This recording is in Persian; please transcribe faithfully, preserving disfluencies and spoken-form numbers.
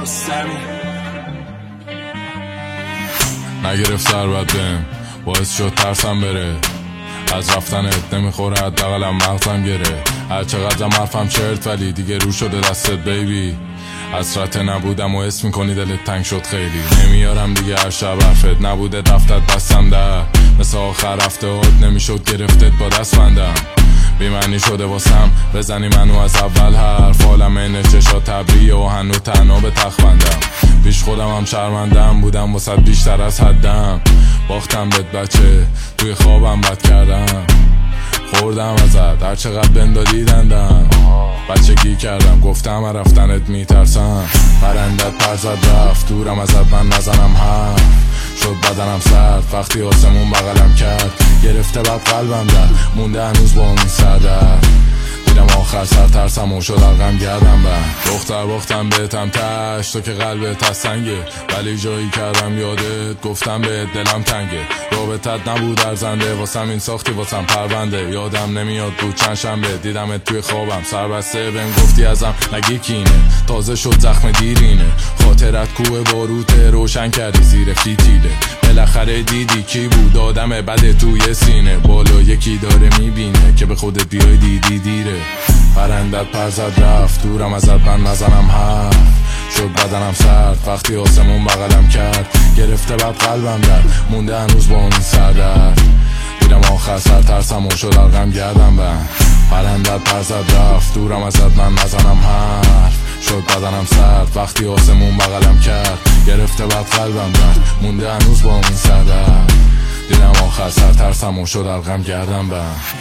نگرفت ثروت بهم، باعث شد ترسم بره. از رفتنت نمیخوره حداقلم مغزم گره. هر چقدرم حرفم چرت ولی دیگه رو شده دستت بیبی. حسرت نبودم و اسم میکنی دلت تنگ شد خیلی. نمیارم دیگه هر شب حرفت نبوده دفتت بستم در. مثل آخر رفتهات نمیشد گرفتت با دست بندم. بیمعنی شده واسم بزنی منو از اول حرف. حالم این چشا تبریه و هنو تنها به تخت بندم. پیش خودم هم شرمندم بودم واسه بیشتر از حدم. باختم بهت بچه توی خوابم بد کردم. خوردم ازت هر چقدر بندادی دندم. بچگی کردم گفتم رفتنت میترسم. پرندت پر زد رفت دورم ازت من نزنم حرف. شد بدنم سرد وقتی آسمون بغلم کرد. گرفته بد قلبم در مونده هنوز با اون سر در. دیدم آخر سر ترسم و شد غم گردم بر. دختر باختم بهتم تش تو که قلبت از سنگه. ولی جایی کردم یادت گفتم به دلم تنگه. رابطت نبود ارزنده واسم این ساختی واسم پرونده. یادم نمیاد بود چند شنبه دیدمت توی خوابم سربسته. بهم گفتی ازم نگی کینه تازه شد زخم دیرینه. خاطرت کوه باروته روشن کردی زیر فیتیله. بالاخره دیدی کی بود آدم بده توی سینه. بالا یکی داره میبینه که به خودت بیای دیدی دیره. پرندت پر زد رفت دورم ازت من نزنم حرف. شد بدنم سرد وقتی آسمون بغلم کرد. گرفته بد قلبم در مونده هنوز با اون سر در. دیدم آخر سر ترسم و شد غم گردم بر. پرندت پر زد رفت دورم ازت من نزنم حرف. شد بدنم سرد وقتی آسمون بغلم کرد. گرفته بد قلبم در مونده هنوز با اون سر در. دیدم آخر سر ترسم و شد غم گردم بر.